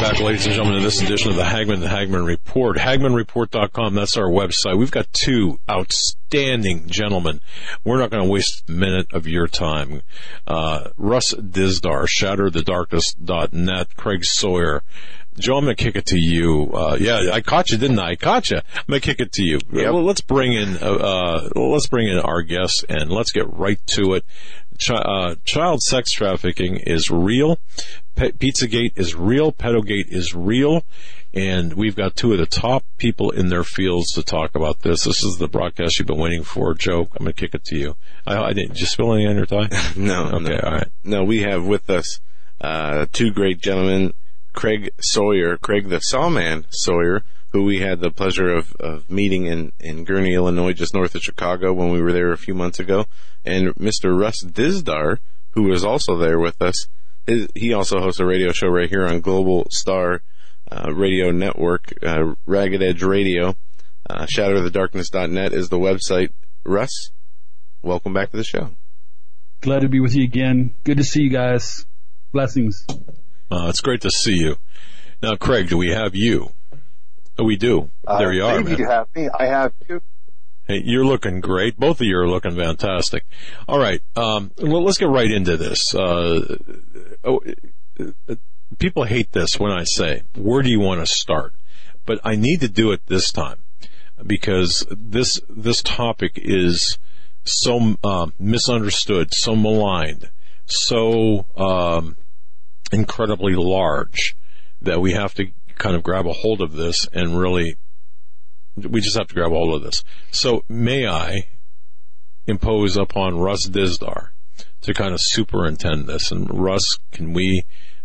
back, ladies and gentlemen, to this edition of the Hagmann Report. HagmannReport.com, that's our website. We've got two outstanding gentlemen. We're not going to waste a minute of your time. Russ Dizdar, ShatterTheDarkness.net, Craig Sawyer. Joe, I'm going to kick it to you. Yeah, I caught you, didn't I? I caught you. I'm going to kick it to you. Yep. Well, let's bring in our guests and let's get right to it. Child sex trafficking is real. Pizzagate is real. Pedogate is real. And we've got two of the top people in their fields to talk about this. This is the broadcast you've been waiting for. Joe, I'm going to kick it to you. I didn't. Did you spill anything on your tie? No. Okay, no. All right. No, we have with us two great gentlemen, Craig Sawyer, Craig the Sawman Sawyer, who we had the pleasure of meeting in Gurnee, Illinois, just north of Chicago when we were there a few months ago, and Mr. Russ Dizdar, who was also there with us. He also hosts a radio show right here on Global Star Radio Network, Ragged Edge Radio. ShatterTheDarkness.net is the website. Russ, welcome back to the show. Glad to be with you again. Good to see you guys. Blessings. It's great to see you. Now, Craig, do we have you? Oh, we do. There you are, man. You have me. I have you. Hey, you're looking great. Both of you are looking fantastic. All right. Well, let's get right into this. People hate this when I say, where do you want to start? But I need to do it this time because this topic is so misunderstood, so maligned, so incredibly large that we have to kind of grab a hold of this and really, we just have to grab a hold of this. So may I impose upon Russ Dizdar to kind of superintend this? And Russ, can we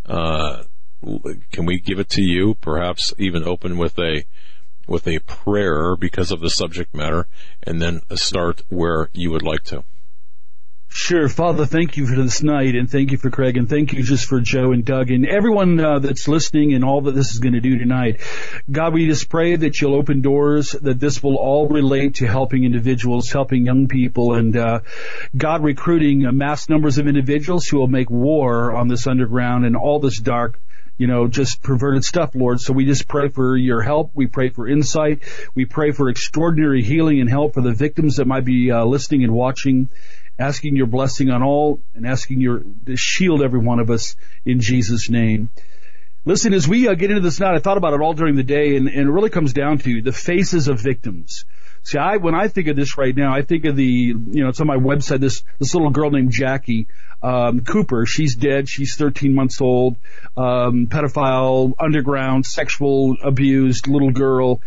give it to you? Perhaps even open with a prayer because of the subject matter, and then start where you would like to. Sure. Father, thank you for this night, and thank you for Craig, and thank you just for Joe and Doug and everyone that's listening and all that this is going to do tonight. God, we just pray that you'll open doors, that this will all relate to helping individuals, helping young people, and God, recruiting mass numbers of individuals who will make war on this underground and all this dark, just perverted stuff, Lord. So we just pray for your help. We pray for insight. We pray for extraordinary healing and help for the victims that might be listening and watching, asking your blessing on all and asking to shield every one of us in Jesus' name. Listen, as we get into this night, I thought about it all during the day, and it really comes down to the faces of victims. See, when I think of this right now, I think of it's on my website, this little girl named Jackie Cooper. She's dead. She's 13 months old, pedophile, underground, sexual abused little girl.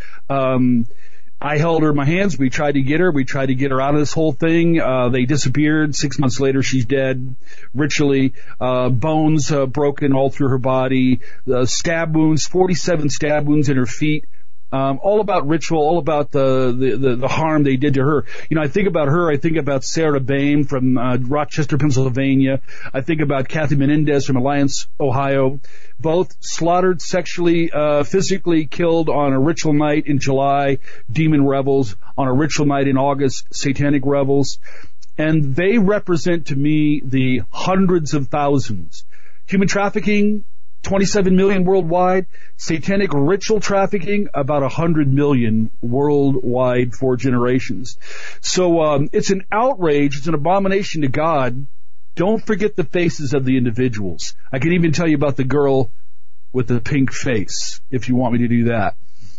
I held her in my hands. We tried to get her. We tried to get her out of this whole thing. They disappeared. 6 months later, she's dead, ritually. Bones broken all through her body. Stab wounds, 47 stab wounds in her feet. All about ritual, all about the harm they did to her. I think about her. I think about Sarah Bain from Rochester, Pennsylvania. I think about Kathy Menendez from Alliance, Ohio. Both slaughtered, sexually, physically killed on a ritual night in July, demon revels. On a ritual night in August, satanic revels. And they represent to me the hundreds of thousands. Human trafficking, 27 million worldwide. Satanic ritual trafficking, about 100 million worldwide for generations. So it's an outrage. It's an abomination to God. Don't forget the faces of the individuals. I can even tell you about the girl with the pink face, if you want me to do that.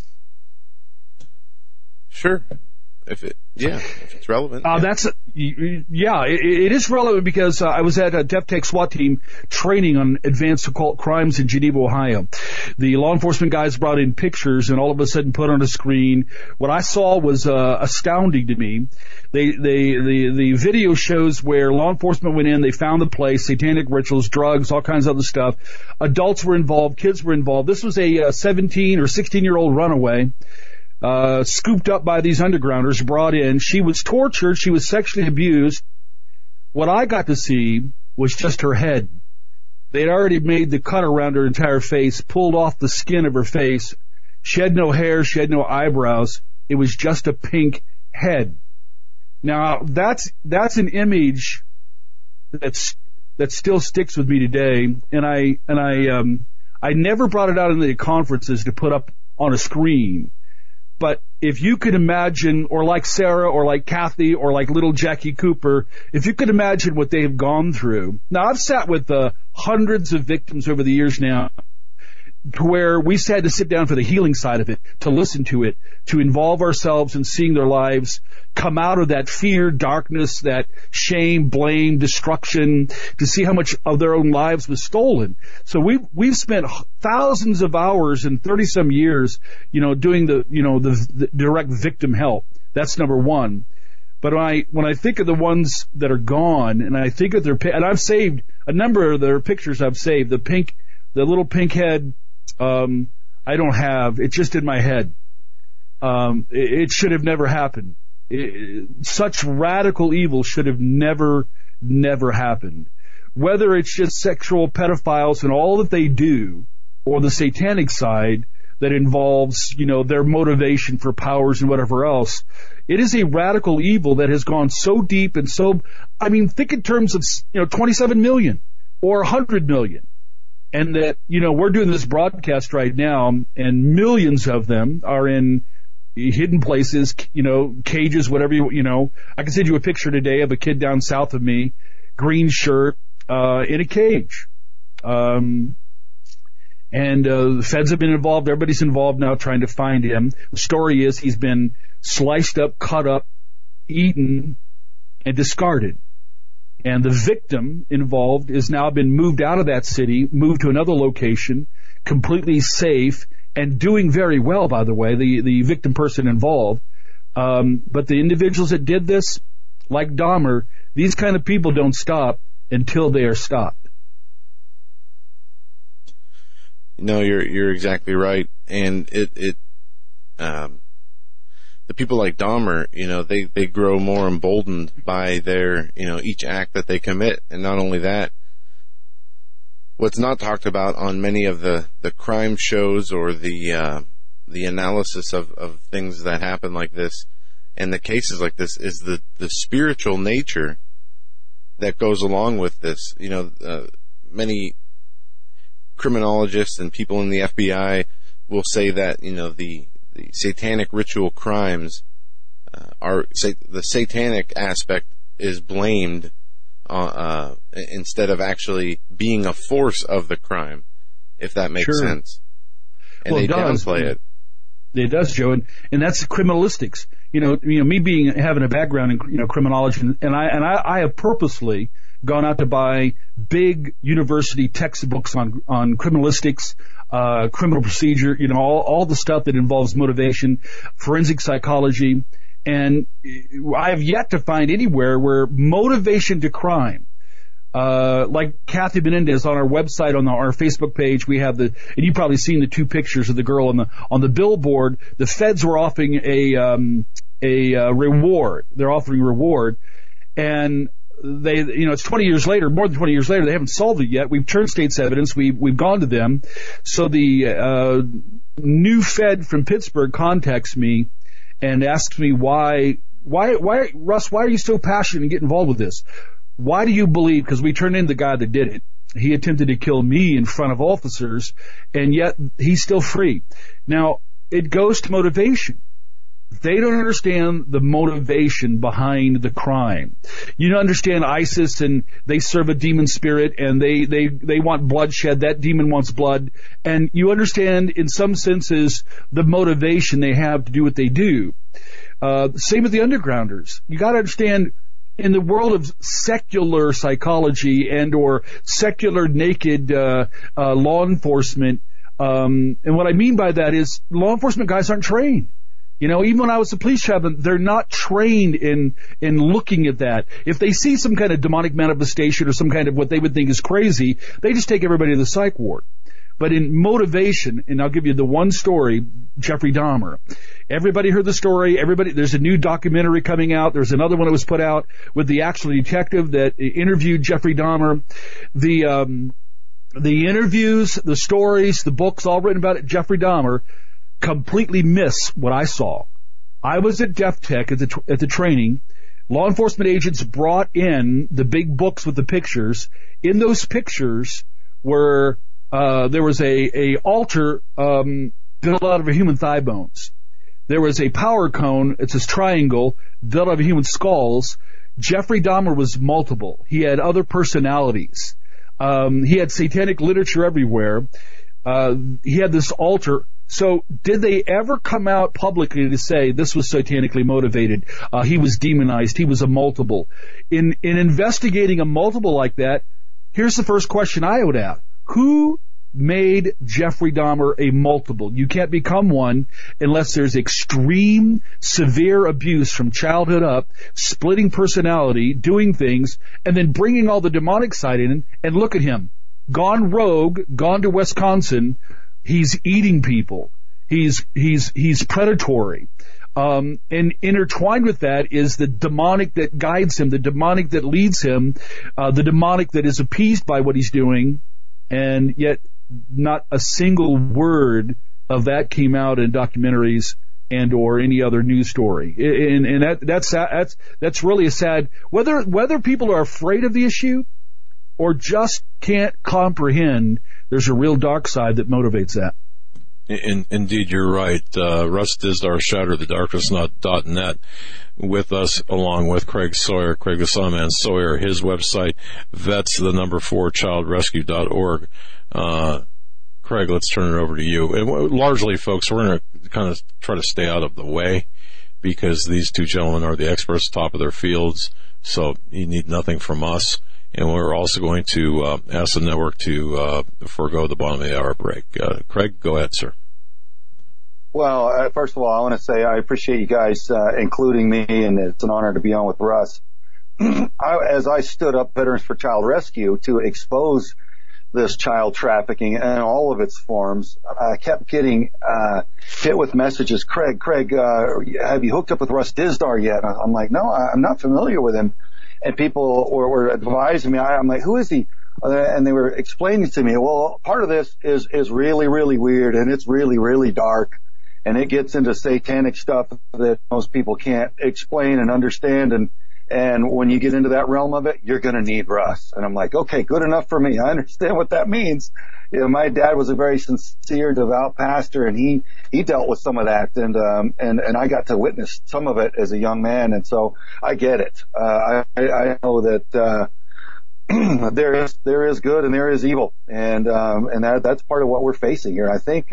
Sure. If it's relevant. It is relevant because I was at a DefTech SWAT team training on advanced occult crimes in Geneva, Ohio. The law enforcement guys brought in pictures and all of a sudden put on a screen. What I saw was astounding to me. The video shows where law enforcement went in, they found the place, satanic rituals, drugs, all kinds of other stuff. Adults were involved, kids were involved. This was a 17 or 16-year-old runaway. Scooped up by these undergrounders, brought in. She was tortured. She was sexually abused. What I got to see was just her head. They had already made the cut around her entire face, pulled off the skin of her face. She had no hair. She had no eyebrows. It was just a pink head. Now, that's an image that still sticks with me today. And I I never brought it out in the conferences to put up on a screen. But if you could imagine, or like Sarah, or like Kathy, or like little Jackie Cooper, if you could imagine what they have gone through. Now, I've sat with hundreds of victims over the years now, to where we had to sit down for the healing side of it, to listen to it, to involve ourselves in seeing their lives come out of that fear, darkness, that shame, blame, destruction, to see how much of their own lives was stolen. So we've spent thousands of hours in 30-some years, doing the direct victim help. That's number one. But when I think of the ones that are gone, and I think of and I've saved a number of their pictures. I've saved the little pink head. I don't have. It's just in my head. It should have never happened. Such radical evil should have never happened. Whether it's just sexual pedophiles and all that they do, or the satanic side that involves, their motivation for powers and whatever else, it is a radical evil that has gone so deep and so, think in terms of, 27 million or 100 million. And that, we're doing this broadcast right now, and millions of them are in hidden places, cages, whatever I can send you a picture today of a kid down south of me, green shirt, in a cage. And the feds have been involved. Everybody's involved now trying to find him. The story is he's been sliced up, cut up, eaten, and discarded. And the victim involved is now been moved out of that city, moved to another location, completely safe, and doing very well, by the way, the victim person involved. But the individuals that did this, like Dahmer, these kind of people don't stop until they are stopped. No, you're exactly right. And the people like Dahmer, they grow more emboldened by their, each act that they commit. And not only that, what's not talked about on many of the crime shows or the analysis of things that happen like this and the cases like this is the spiritual nature that goes along with this. Many criminologists and people in the FBI will say that, the satanic ritual crimes the satanic aspect is blamed instead of actually being a force of the crime, if that makes sense. And they downplay it. It does, Joe, and that's criminalistics. Me having a background in criminology, and I have purposely gone out to buy big university textbooks on criminalistics, criminal procedure, all the stuff that involves motivation, forensic psychology, and I have yet to find anywhere where motivation to crime, like Kathy Menendez on our website, on our Facebook page, we have and you've probably seen the two pictures of the girl on the billboard. The feds were offering a reward. They're offering a reward, and they, it's 20 years later, more than 20 years later, they haven't solved it yet. We've turned state's evidence. We've gone to them. So the new Fed from Pittsburgh contacts me and asks me why, Russ, why are you so passionate and get involved with this? Why do you believe, because we turned in the guy that did it. He attempted to kill me in front of officers, and yet he's still free. Now, it goes to motivation. They don't understand the motivation behind the crime. You don't understand ISIS, and they serve a demon spirit, and they want bloodshed. That demon wants blood. And you understand, in some senses, the motivation they have to do what they do. Same with the undergrounders. You got to understand, in the world of secular psychology and or secular naked law enforcement, and what I mean by that is law enforcement guys aren't trained. Even when I was a police chaplain, they're not trained in looking at that. If they see some kind of demonic manifestation or some kind of what they would think is crazy, they just take everybody to the psych ward. But in motivation, and I'll give you the one story, Jeffrey Dahmer. Everybody heard the story. There's a new documentary coming out. There's another one that was put out with the actual detective that interviewed Jeffrey Dahmer. The interviews, the stories, the books, all written about it, Jeffrey Dahmer, completely miss what I saw. I was at Def Tech at the training. Law enforcement agents brought in the big books with the pictures. In those pictures were There was a altar built out of human thigh bones. There was a power cone. It's this triangle built out of human skulls. Jeffrey Dahmer was multiple. He had other personalities. He had satanic literature everywhere. He had this altar. So did they ever come out publicly to say this was satanically motivated? He was demonized. He was a multiple. In investigating a multiple like that, here's the first question I would ask. Who made Jeffrey Dahmer a multiple? You can't become one unless there's extreme, severe abuse from childhood up, splitting personality, doing things, and then bringing all the demonic side in. And look at him. Gone rogue, gone to Wisconsin. He's eating people. He's predatory. And intertwined with that is the demonic that guides him, the demonic that leads him, the demonic that is appeased by what he's doing, and yet not a single word of that came out in documentaries and or any other news story. And that's really a sad, whether people are afraid of the issue or just can't comprehend, there's a real dark side that motivates that. Indeed, you're right. Russ Dizdar, ShatterTheDarkness.net, with us, along with Craig Sawyer, Craig the Sawman Sawyer. His website, vets4childrescue.org. Craig, let's turn it over to you. And largely, folks, we're going to kind of try to stay out of the way because these two gentlemen are the experts, top of their fields. So you need nothing from us. And we're also going to ask the network to forego the bottom of the hour break. Craig, go ahead, sir. Well, first of all, I want to say I appreciate you guys including me, and it's an honor to be on with Russ. As I stood up Veterans for Child Rescue to expose this child trafficking and all of its forms, I kept getting hit with messages. Craig, have you hooked up with Russ Dizdar yet? I'm like, no, I'm not familiar with him. And people were advising me. I'm like, who is he? And they were explaining to me, well, part of this is really, really weird, and it's really, really dark, and it gets into satanic stuff that most people can't explain and understand. And when you get into that realm of it, you're going to need Russ. And I'm like, okay, good enough for me. I understand what that means. You know, my dad was a very sincere, devout pastor, and he dealt with some of that, and I got to witness some of it as a young man, and so I get it. I know that there is good and there is evil, and that's part of what we're facing here. I think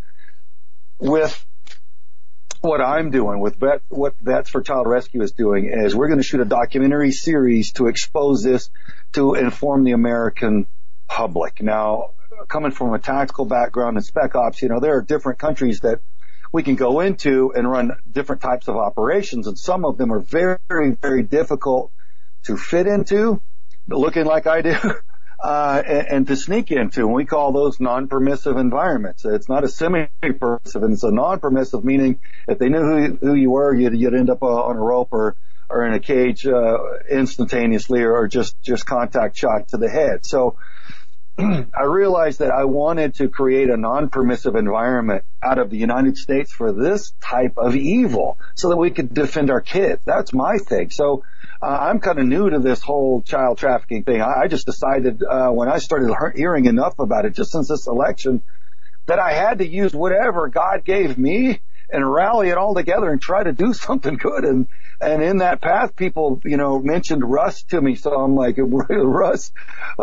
with what I'm doing, with what Vets for Child Rescue is doing, is we're going to shoot a documentary series to expose this, to inform the American public. Now, coming from a tactical background in spec ops, you know, there are different countries that we can go into and run different types of operations, and some of them are very, very difficult to fit into, looking like I do, and to sneak into. And we call those non-permissive environments. It's not a semi-permissive, and it's a non-permissive, meaning if they knew who you were, you'd end up on a rope or in a cage instantaneously, or just contact shot to the head. So I realized that I wanted to create a non-permissive environment out of the United States for this type of evil so that we could defend our kids. That's my thing. So I'm kind of new to this whole child trafficking thing. I just decided when I started hearing enough about it, just since this election, that I had to use whatever God gave me and rally it all together and try to do something good. And in that path, people, you know, mentioned Russ to me. So I'm like, Russ,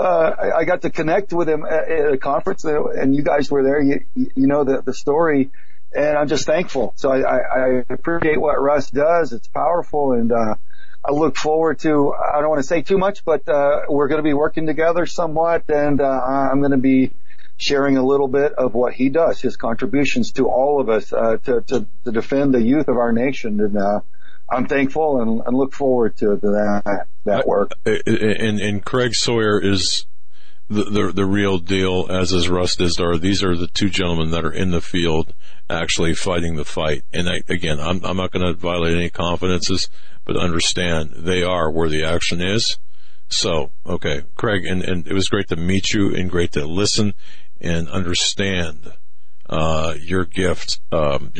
I got to connect with him at a conference, and you guys were there. You know the story, and I'm just thankful. So I appreciate what Russ does. It's powerful, and I look forward to, I don't want to say too much, but we're going to be working together somewhat, and I'm going to be sharing a little bit of what he does, his contributions to all of us to defend the youth of our nation. And I'm thankful and look forward to that work. And Craig Sawyer is the real deal, as is Russ Dizdar. These are the two gentlemen that are in the field actually fighting the fight. And I'm not going to violate any confidences, but understand they are where the action is. So, okay, Craig, and it was great to meet you and great to listen and understand your gifts and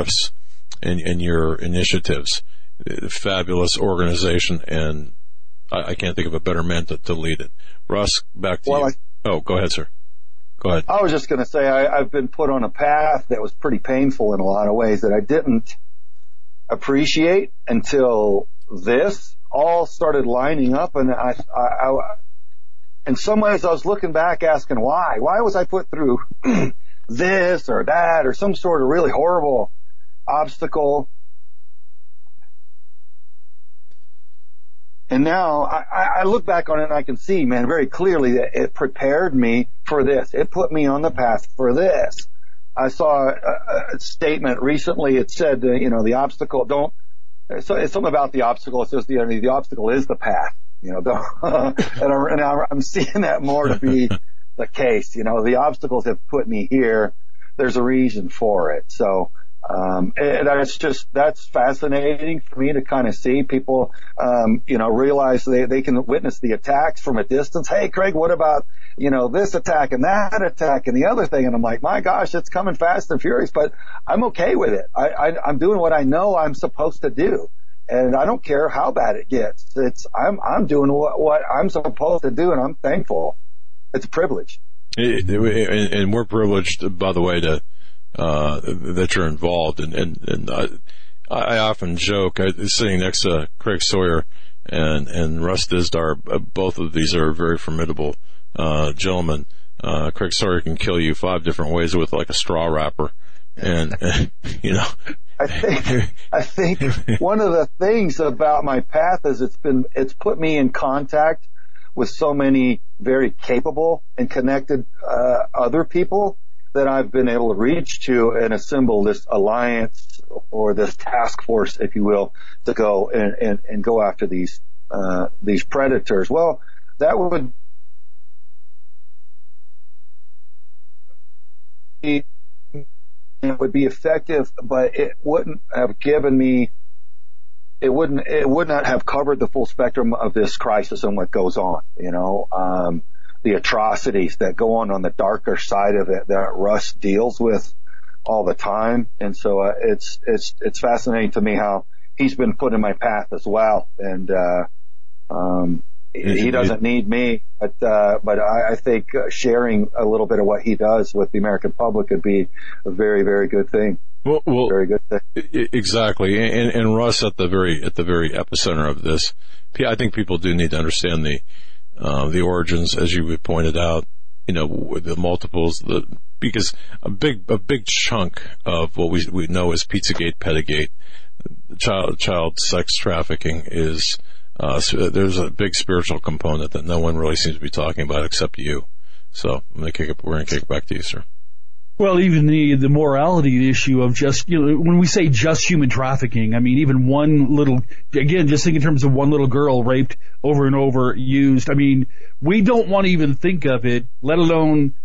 your initiatives. Fabulous organization, and I can't think of a better man to lead it. Russ, back to you. Go ahead, sir. Go ahead. I was just going to say I've been put on a path that was pretty painful in a lot of ways that I didn't appreciate until this all started lining up, and I in some ways I was looking back asking why was I put through this or that or some sort of really horrible obstacle. And now I look back on it and I can see, man, very clearly that it prepared me for this. It put me on the path for this. I saw a statement recently. It said, the obstacle so it's something about the obstacle. It says the obstacle is the path, and I'm seeing that more to be the case. The obstacles have put me here. There's a reason for it. So, that's fascinating for me to kind of see people, realize they can witness the attacks from a distance. Hey, Craig, what about, this attack and that attack and the other thing? And I'm like, my gosh, it's coming fast and furious, but I'm okay with it. I'm doing what I know I'm supposed to do. And I don't care how bad it gets. I'm doing what I'm supposed to do, and I'm thankful. It's a privilege. And we're privileged, by the way, that you're involved. And I often joke, sitting next to Craig Sawyer and Russ Dizdar, both of these are very formidable gentlemen. Craig Sawyer can kill you 5 different ways with like a straw wrapper. And I think one of the things about my path is it's put me in contact with so many very capable and connected other people that I've been able to reach to and assemble this alliance or this task force, if you will, to go and go after these predators. Well, that would be effective, but it wouldn't have given me, it would not have covered the full spectrum of this crisis and what goes on, the atrocities that go on the darker side of it that Russ deals with all the time. And so, it's fascinating to me how he's been put in my path as well. And, he doesn't need me, but I think sharing a little bit of what he does with the American public could be a very, very good thing. Well, very good thing. Exactly. And Russ at the very epicenter of this. I think people do need to understand the origins, as you pointed out, the multiples, because a big chunk of what we know as Pizzagate, Pettigate, child sex trafficking is, there's a big spiritual component that no one really seems to be talking about except you. So we're going to kick it back to you, sir. Well, even the morality issue of just, when we say just human trafficking, I mean, even one little, again, just think in terms of one little girl raped over and over, used. I mean, we don't want to even think of it, let alone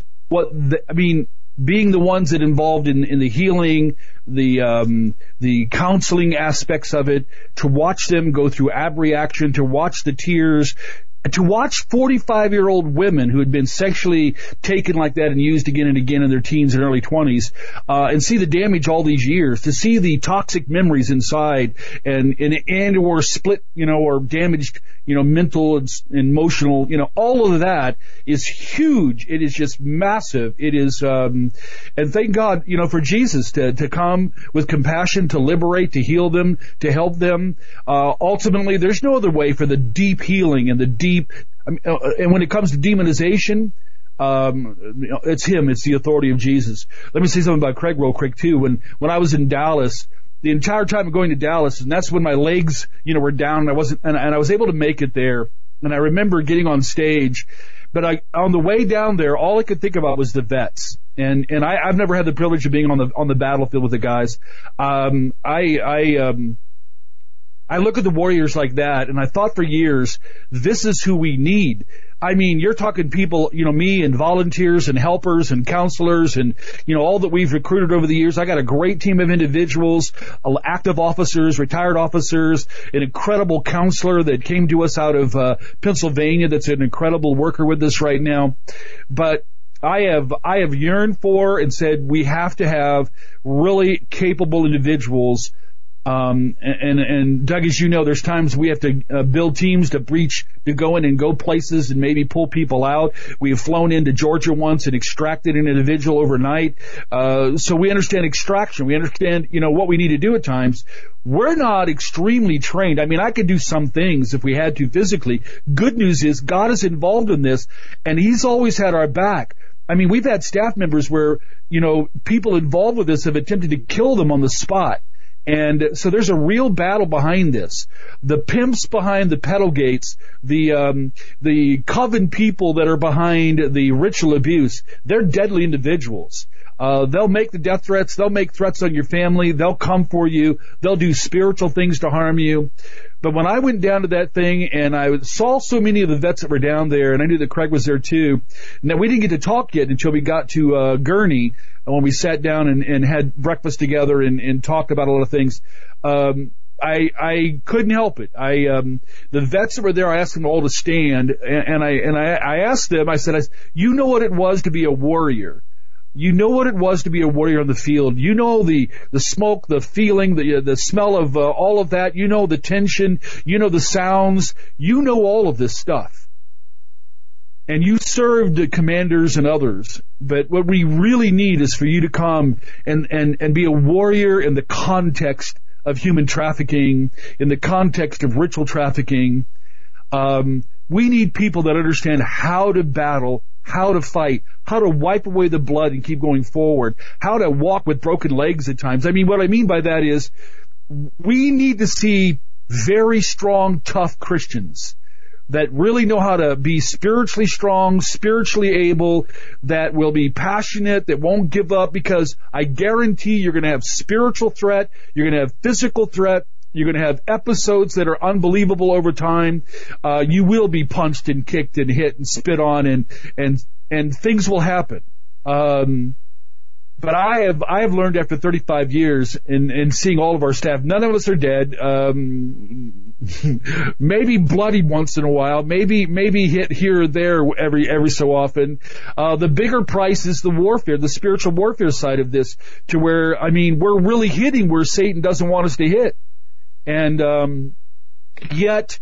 being the ones that involved in the healing, the counseling aspects of it, to watch them go through abreaction, to watch the tears, to watch 45-year-old women who had been sexually taken like that and used again and again in their teens and early 20s, and see the damage all these years, to see the toxic memories inside and or split, or damaged, mental and emotional, all of that is huge. It is just massive. It is, and thank God, for Jesus to come with compassion, to liberate, to heal them, to help them. Ultimately, there's no other way for the deep healing and the deep, and when it comes to demonization, it's him. It's the authority of Jesus. Let me say something about Craig real quick too. When I was in Dallas, the entire time of going to Dallas, and that's when my legs, were down, and I was able to make it there. And I remember getting on stage, but on the way down there, all I could think about was the vets. And I've never had the privilege of being on the battlefield with the guys. I look at the warriors like that, and I thought for years, this is who we need. I mean, you're talking people, me and volunteers and helpers and counselors and, all that we've recruited over the years. I got a great team of individuals, active officers, retired officers, an incredible counselor that came to us out of Pennsylvania that's an incredible worker with us right now. But I have yearned for and said we have to have really capable individuals And Doug, as you know, there's times we have to build teams to go in and go places and maybe pull people out. We have flown into Georgia once and extracted an individual overnight. So we understand extraction. We understand, what we need to do at times. We're not extremely trained. I mean, I could do some things if we had to physically. Good news is God is involved in this, and He's always had our back. I mean, we've had staff members where, people involved with this have attempted to kill them on the spot. And so there's a real battle behind this. The pimps behind the pedal gates, the coven people that are behind the ritual abuse, they're deadly individuals. They'll make the death threats. They'll make threats on your family. They'll come for you. They'll do spiritual things to harm you. But when I went down to that thing and I saw so many of the vets that were down there, and I knew that Craig was there too, now we didn't get to talk yet until we got to Gurney, when we sat down and had breakfast together and talked about a lot of things. I couldn't help it. The vets that were there, I asked them all to stand, and I asked them, I said, you know what it was to be a warrior. You know what it was to be a warrior on the field. You know the smoke, the feeling, the smell of all of that. You know the tension. You know the sounds. You know all of this stuff. And you served commanders and others. But what we really need is for you to come and be a warrior in the context of human trafficking, in the context of ritual trafficking. We need people that understand how to battle, how to fight, how to wipe away the blood and keep going forward, how to walk with broken legs at times. I mean, what I mean by that is we need to see very strong, tough Christians that really know how to be spiritually strong, spiritually able, that will be passionate, that won't give up, because I guarantee you're going to have spiritual threat, you're going to have physical threat, you're going to have episodes that are unbelievable over time. You will be punched and kicked and hit and spit on, and things will happen. But I have learned after 35 years in seeing all of our staff, none of us are dead. Maybe bloodied once in a while, maybe hit here or there every so often. The bigger price is the warfare, the spiritual warfare side of this, to where, I mean, we're really hitting where Satan doesn't want us to hit. And yet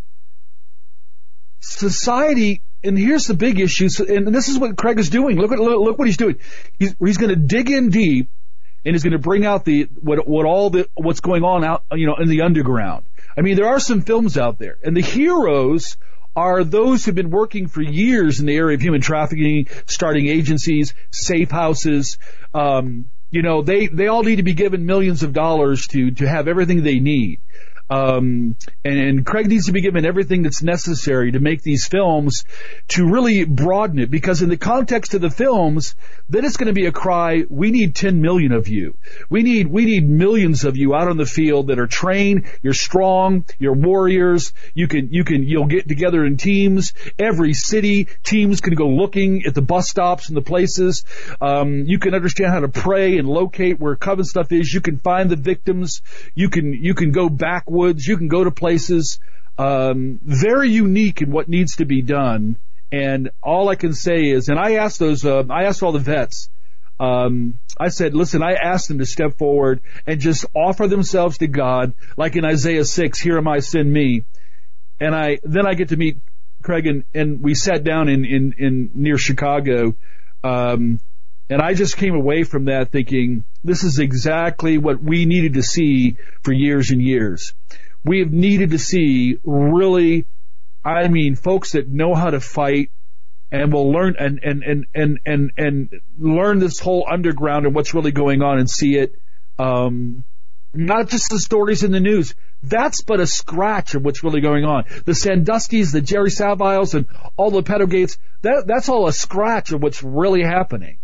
society, and here's the big issue, and this is what Craig is doing. Look what he's doing. He's going to dig in deep, and he's going to bring out what's going on out, in the underground. I mean, there are some films out there, and the heroes are those who've been working for years in the area of human trafficking, starting agencies, safe houses. They all need to be given millions of dollars to have everything they need. And Craig needs to be given everything that's necessary to make these films, to really broaden it, because in the context of the films, then it's going to be a cry, we need 10 million of you. We need millions of you out on the field that are trained, you're strong, you're warriors, you'll get together in teams. Every city, teams can go looking at the bus stops and the places. You can understand how to pray and locate where coven stuff is. You can find the victims. You can go backwoods. You can go to places very unique in what needs to be done. And all I can say is, and I asked all the vets, I said, listen, I asked them to step forward and just offer themselves to God, like in Isaiah 6, here am I, send me. And then I get to meet Craig, and we sat down in near Chicago, and I just came away from that thinking, this is exactly what we needed to see for years and years. We have needed to see really, folks that know how to fight and will learn and learn this whole underground and what's really going on and see it. Not just the stories in the news. That's but a scratch of what's really going on. The Sandusky's, the Jerry Saviles, and all the Pedalgates, that's all a scratch of what's really happening.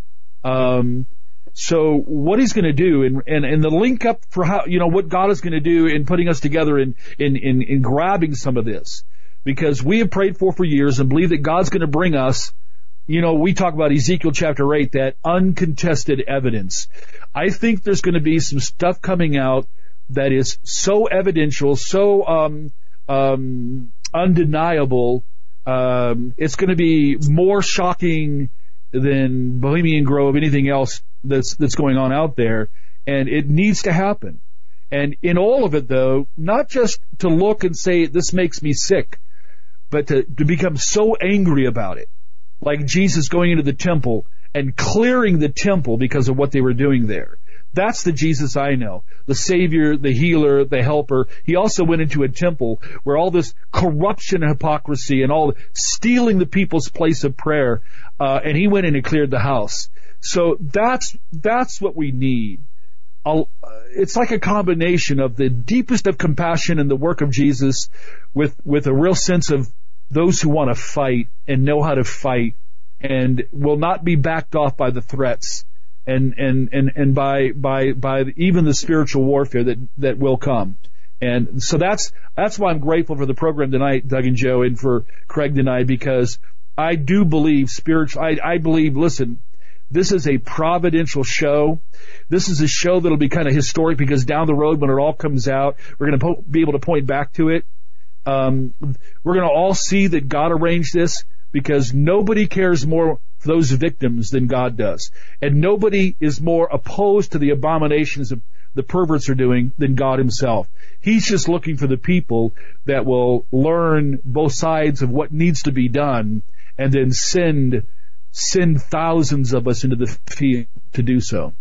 So what he's going to do, and the link up for how, what God is going to do in putting us together in grabbing some of this, because we have prayed for years and believe that God's going to bring us, we talk about Ezekiel chapter 8, that uncontested evidence. I think there's going to be some stuff coming out that is so evidential, so undeniable. It's going to be more shocking than Bohemian Grove, anything else that's going on out there, and it needs to happen. And in all of it, though, not just to look and say, this makes me sick, but to become so angry about it. Like Jesus going into the temple and clearing the temple because of what they were doing there. That's the Jesus I know. The Savior, the healer, the helper. He also went into a temple where all this corruption and hypocrisy and all stealing the people's place of prayer, and he went in and cleared the house. So that's what we need. It's like a combination of the deepest of compassion and the work of Jesus with a real sense of those who want to fight and know how to fight and will not be backed off by the threats and by even the spiritual warfare that will come. And so that's why I'm grateful for the program tonight, Doug and Joe, and for Craig tonight, because I do believe I believe, listen, this is a providential show. This is a show that'll be kind of historic because down the road when it all comes out, we're going to be able to point back to it. We're going to all see that God arranged this because nobody cares more for those victims than God does. And nobody is more opposed to the abominations of the perverts are doing than God himself. He's just looking for the people that will learn both sides of what needs to be done and then send thousands of us into the field to do so.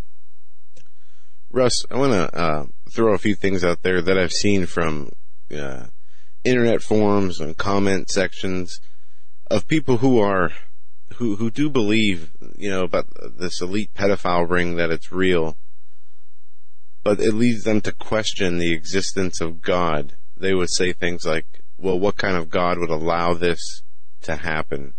Russ, I want to throw a few things out there that I've seen from internet forums and comment sections of people who do believe, about this elite pedophile ring, that it's real, but it leads them to question the existence of God. They would say things like, well, what kind of God would allow this to happen?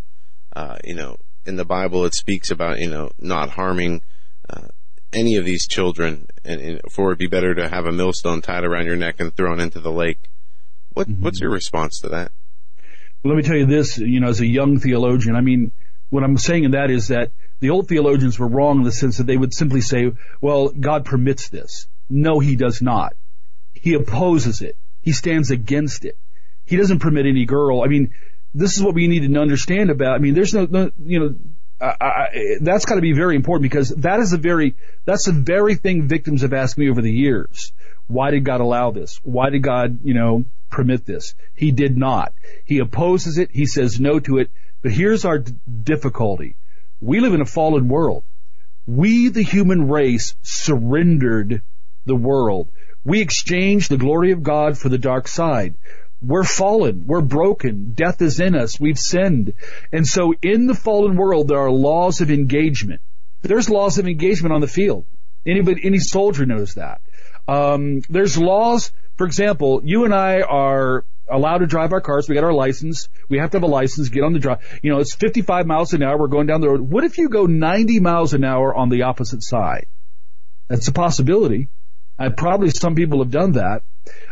In the Bible it speaks about, not harming any of these children, and for it'd be better to have a millstone tied around your neck and thrown into the lake. What's your response to that? Well, let me tell you this, as a young theologian, what I'm saying in that is that the old theologians were wrong in the sense that they would simply say, well, God permits this. No, he does not. He opposes it. He stands against it. He doesn't permit any girl. This is what we need to understand about. There's that's got to be very important because that's the very thing victims have asked me over the years. Why did God allow this? Why did God, permit this? He did not. He opposes it. He says no to it. But here's our difficulty. We live in a fallen world. We, the human race, surrendered the world. We exchanged the glory of God for the dark side. We're fallen. We're broken. Death is in us. We've sinned. And so in the fallen world, there are laws of engagement. There's laws of engagement on the field. Any soldier knows that. There's laws. For example, you and I are allowed to drive our cars. We got our license. We have to have a license, get on the drive. It's 55 miles an hour. We're going down the road. What if you go 90 miles an hour on the opposite side? That's a possibility. Probably some people have done that.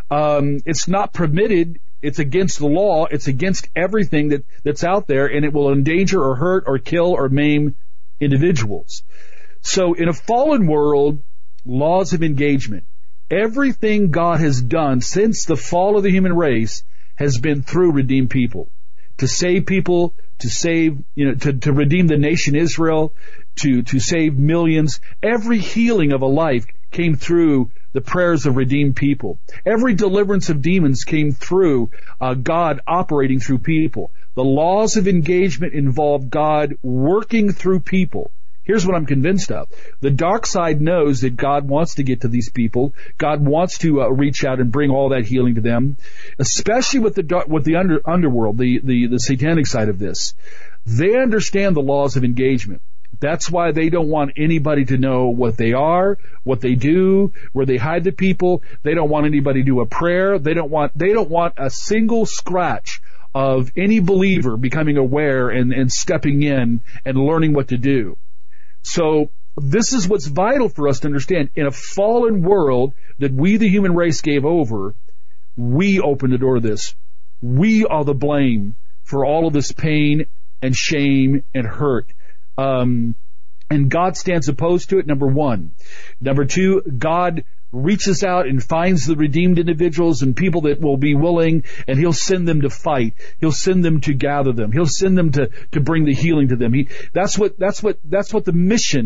It's not permitted. It's against the law. It's against everything that's out there, and it will endanger or hurt or kill or maim individuals. So in a fallen world, laws of engagement. Everything God has done since the fall of the human race has been through redeemed people. To save people, to save, to redeem the nation Israel, to save millions. Every healing of a life came through the prayers of redeemed people. Every deliverance of demons came through God operating through people. The laws of engagement involve God working through people. Here's what I'm convinced of. The dark side knows that God wants to get to these people. God wants to reach out and bring all that healing to them, especially with the underworld, the satanic side of this. They understand the laws of engagement. That's why they don't want anybody to know what they are, what they do, where they hide the people. They don't want anybody to do a prayer. They don't want a single scratch of any believer becoming aware and stepping in and learning what to do. So this is what's vital for us to understand. In a fallen world that we, the human race, gave over, we opened the door to this. We are the blame for all of this pain and shame and hurt. And God stands opposed to it, number one. Number two, God reaches out and finds the redeemed individuals and people that will be willing, and He'll send them to fight. He'll send them to gather them. He'll send them to bring the healing to them. That's what the mission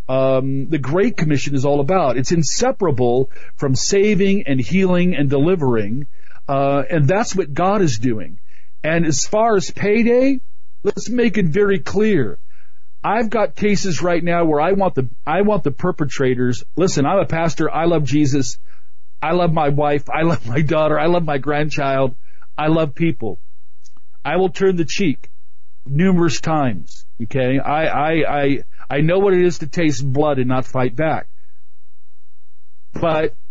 the Great Commission is all about. It's inseparable from saving and healing and delivering, and that's what God is doing. And as far as payday, let's make it very clear. I've got cases right now where I want the perpetrators. Listen, I'm a pastor. I love Jesus. I love my wife. I love my daughter. I love my grandchild. I love people. I will turn the cheek numerous times. Okay, I know what it is to taste blood and not fight back. But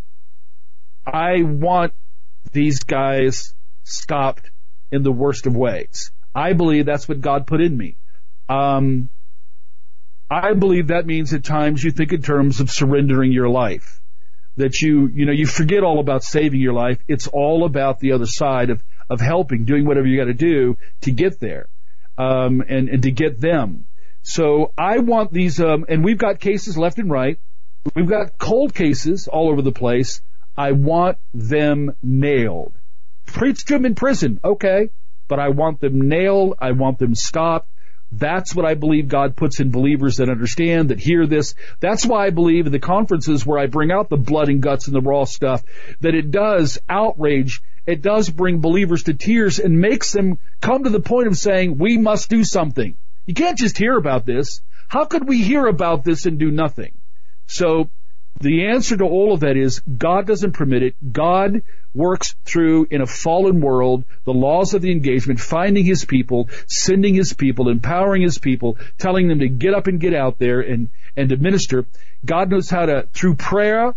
I want these guys stopped in the worst of ways. I believe that's what God put in me. I believe that means at times you think in terms of surrendering your life. That you forget all about saving your life. It's all about the other side of helping, doing whatever you got to do to get there, and to get them. So I want these, and we've got cases left and right. We've got cold cases all over the place. I want them nailed. Preach to them in prison, okay, but I want them nailed. I want them stopped. That's what I believe God puts in believers that understand, that hear this. That's why I believe in the conferences where I bring out the blood and guts and the raw stuff, that it does outrage, it does bring believers to tears and makes them come to the point of saying, we must do something. You can't just hear about this. How could we hear about this and do nothing? So the answer to all of that is God doesn't permit it. God works through, in a fallen world, the laws of the engagement, finding his people, sending his people, empowering his people, telling them to get up and get out there and to minister. God knows how to, through prayer,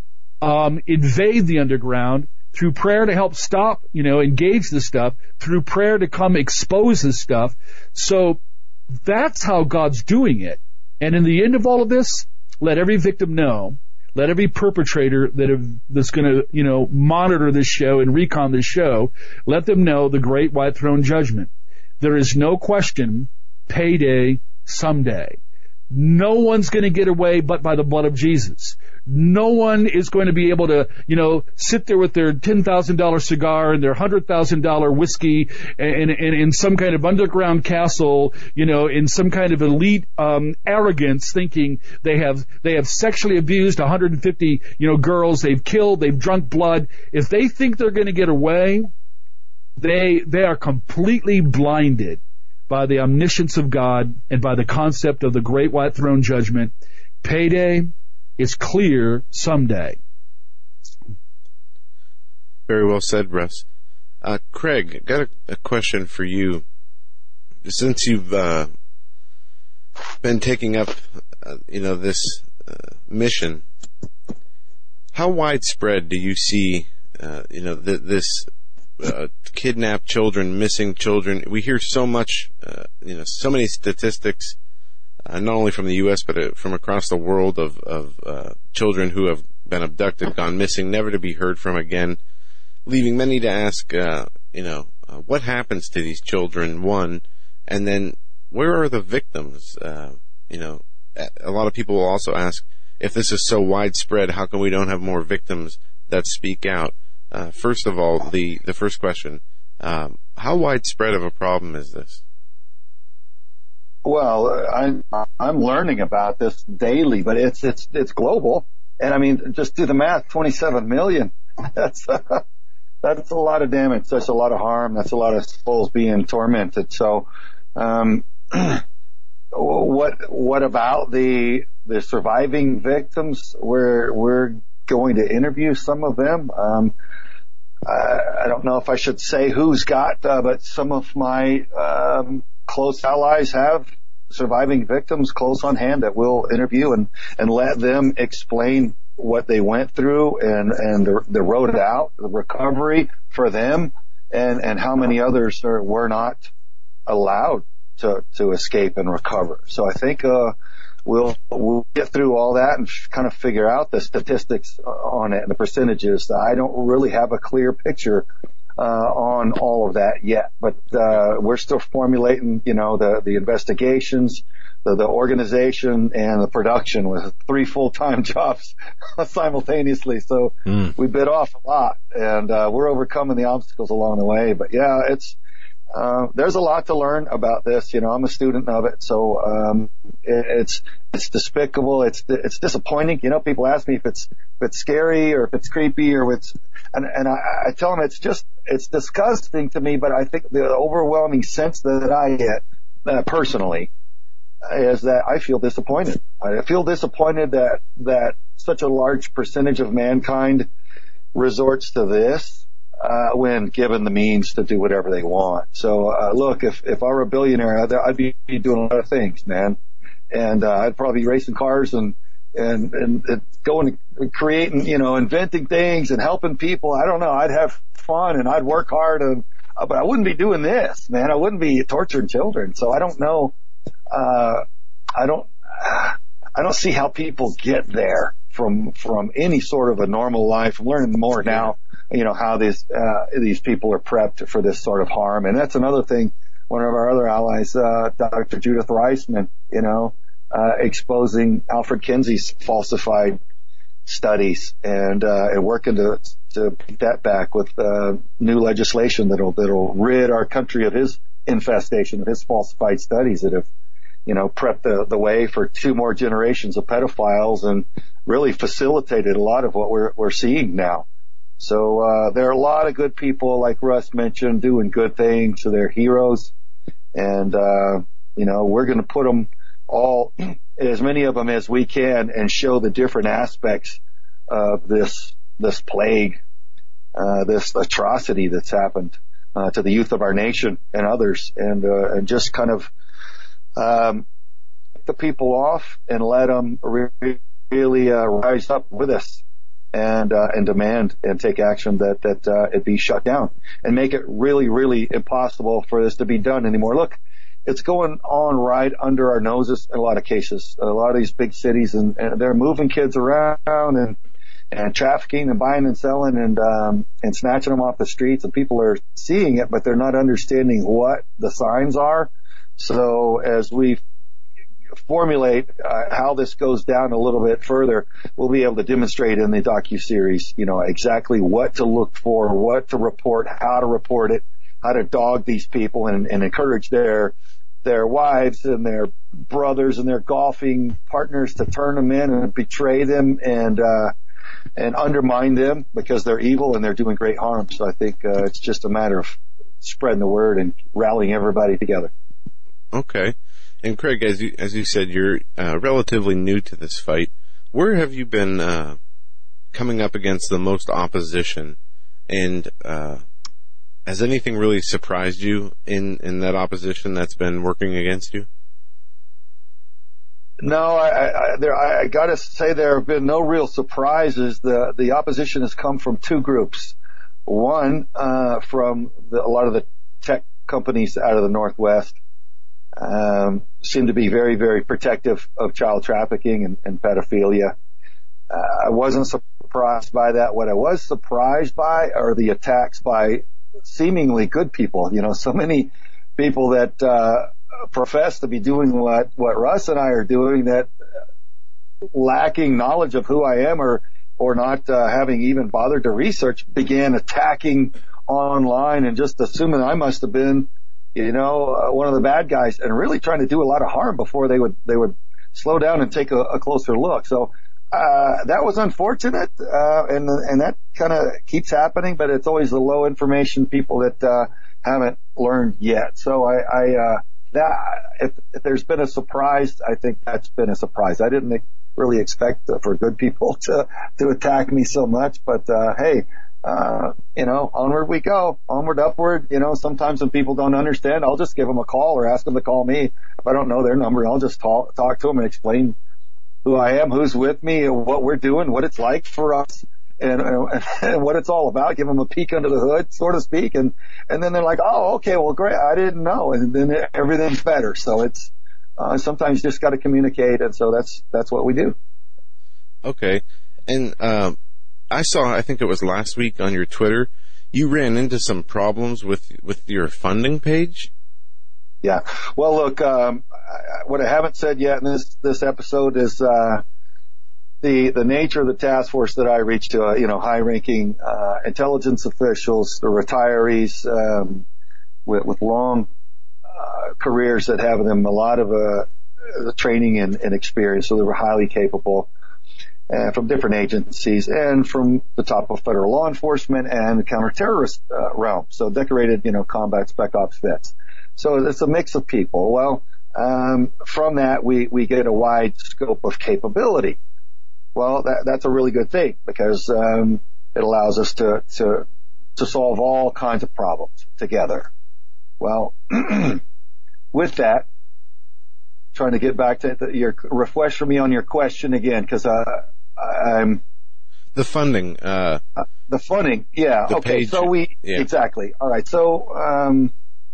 invade the underground, through prayer to help stop, engage the stuff, through prayer to come expose this stuff. So that's how God's doing it. And in the end of all of this, let every victim know, let every perpetrator that's going to, monitor this show and recon this show, let them know the great white throne judgment. There is no question, payday someday. No one's going to get away but by the blood of Jesus. No one is going to be able to, sit there with their $10,000 cigar and their $100,000 whiskey and in some kind of underground castle, in some kind of elite arrogance, thinking they have sexually abused 150, girls, they've killed, they've drunk blood. If they think they're going to get away, they are completely blinded by the omniscience of God and by the concept of the great white throne judgment. Payday is clear someday. Very well said, Russ. Craig, got a question for you. Since you've been taking up, this mission, how widespread do you see, this kidnapped children, missing children? We hear so much, so many statistics, not only from the U.S., but from across the world of children who have been abducted, gone missing, never to be heard from again, leaving many to ask, what happens to these children, one, and then where are the victims? A lot of people will also ask, if this is so widespread, how come we don't have more victims that speak out? First of all, the first question, how widespread of a problem is this? Well, I'm learning about this daily, but it's global. And I mean, just do the math, 27 million. That's a lot of damage. That's a lot of harm. That's a lot of souls being tormented. So, what about the surviving victims? We're going to interview some of them. I don't know if I should say who's got, but some of my close allies have surviving victims close on hand that we'll interview and let them explain what they went through and the road out, the recovery for them, and how many others were not allowed to escape and recover. So I think we'll get through all that and kind of figure out the statistics on it and the percentages. I don't really have a clear picture on all of that yet, but we're still formulating, the investigations, the organization, and the production with 3 full-time jobs simultaneously. So we bit off a lot, and we're overcoming the obstacles along the way. But yeah, it's there's a lot to learn about this. I'm a student of it, so It's despicable. It's disappointing. You know, people ask me if it's scary or if it's creepy or and I tell them it's disgusting to me, but I think the overwhelming sense that I get, personally, is that I feel disappointed. I feel disappointed that such a large percentage of mankind resorts to this, when given the means to do whatever they want. So, look, if I were a billionaire, I'd be doing a lot of things, man. And, I'd probably be racing cars and going and creating, inventing things and helping people. I don't know. I'd have fun and I'd work hard but I wouldn't be doing this, man. I wouldn't be torturing children. So I don't know. I don't see how people get there from any sort of a normal life. I'm learning more now, how these people are prepped for this sort of harm. And that's another thing. One of our other allies, Dr. Judith Reisman, exposing Alfred Kinsey's falsified studies and working to beat that back with, new legislation that'll rid our country of his infestation of his falsified studies that have, prepped the way for 2 more generations of pedophiles and really facilitated a lot of what we're seeing now. So, there are a lot of good people, like Russ mentioned, doing good things. So they're heroes. And, we're going to put them all, as many of them as we can, and show the different aspects of this plague, this atrocity that's happened, to the youth of our nation and others, and just kind of, the people off and let them really rise up with us and demand and take action that it be shut down and make it really, really impossible for this to be done anymore. Look, it's going on right under our noses in a lot of cases. A lot of these big cities and they're moving kids around and trafficking and buying and selling and snatching them off the streets, and people are seeing it, but they're not understanding what the signs are. So as we formulate how this goes down a little bit further, we'll be able to demonstrate in the docuseries, exactly what to look for, what to report, how to report it, how to dog these people and encourage their wives and their brothers and their golfing partners to turn them in and betray them and undermine them because they're evil and they're doing great harm. So I think it's just a matter of spreading the word and rallying everybody together. Okay. And Craig, as you said, you're relatively new to this fight. Where have you been coming up against the most opposition? And has anything really surprised you in that opposition that's been working against you? No, I got to say there have been no real surprises. The opposition has come from 2 groups. One, from a lot of the tech companies out of the Northwest. Seem to be very, very protective of child trafficking and pedophilia. I wasn't surprised by that. What I was surprised by are the attacks by seemingly good people. So many people that profess to be doing what Russ and I are doing, that lacking knowledge of who I am or not having even bothered to research, began attacking online and just assuming I must have been one of the bad guys, and really trying to do a lot of harm before they would slow down and take a closer look. So, that was unfortunate, and that kind of keeps happening, but it's always the low information people that, haven't learned yet. So if there's been a surprise, I think that's been a surprise. I didn't really expect for good people to attack me so much, but, hey, onward we go, onward, upward. Sometimes when people don't understand, I'll just give them a call or ask them to call me. If I don't know their number, I'll just talk to them and explain who I am, who's with me, what we're doing, what it's like for us, and what it's all about. Give them a peek under the hood, so to speak, and then they're like, oh, okay, well, great, I didn't know, and then everything's better. So it's sometimes you just got to communicate, and so that's what we do. Okay, and I saw, I think it was last week on your Twitter, you ran into some problems with your funding page. Yeah. Well, look, what I haven't said yet in this episode is, the nature of the task force that I reached to, high-ranking, intelligence officials, the retirees, with long, careers that have them a lot of, training and experience, so they were highly capable. From different agencies and from the top of federal law enforcement and the counterterrorist realm. So decorated, combat spec ops vets. So it's a mix of people. Well, from that we get a wide scope of capability. Well, that's a really good thing because it allows us to solve all kinds of problems together. Well, with that, trying to get back to refresh for me on your question again, because I'm the funding. The funding, yeah. The okay, page, so exactly. All right, so